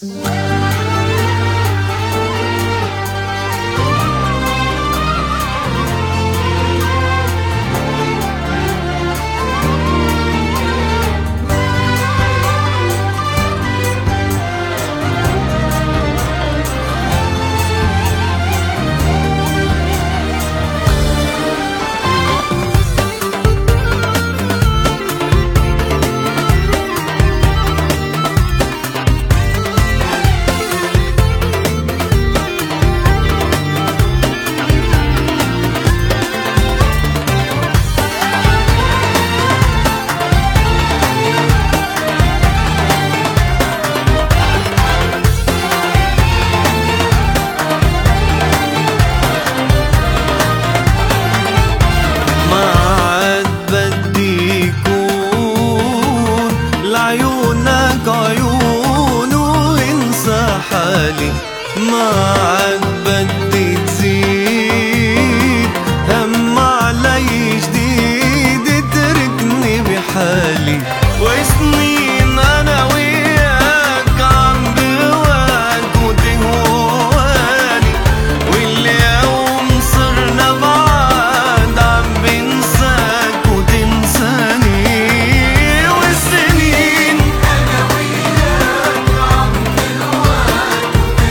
ما عاد بدي تزيد هم علي جديد اتركني بحالي وسنين انا وياك عم بهواك وتهواني واليوم صرنا بعاد عم بنساك وتنساني والسنين انا وياك عم بهواك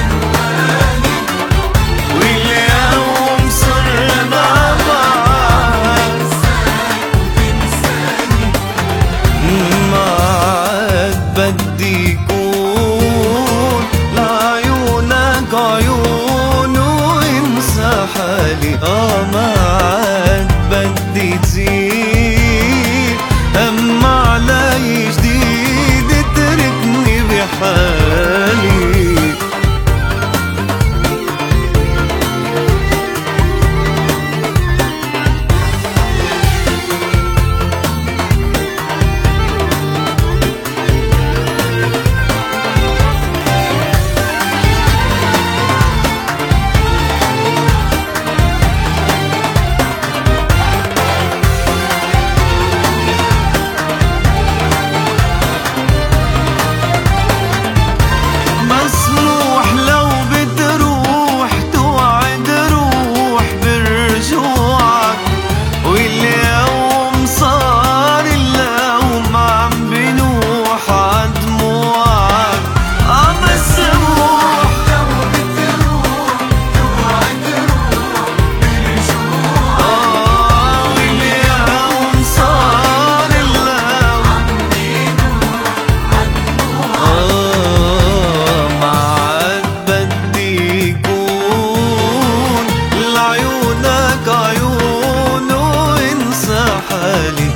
واليوم صرنا بعاد ما عاد بدي كون لعيونك عيون وانسى حالي ما عاد بدي تزيد هم علي جديد اتركني بحالي عيونك عيون وانسى حالي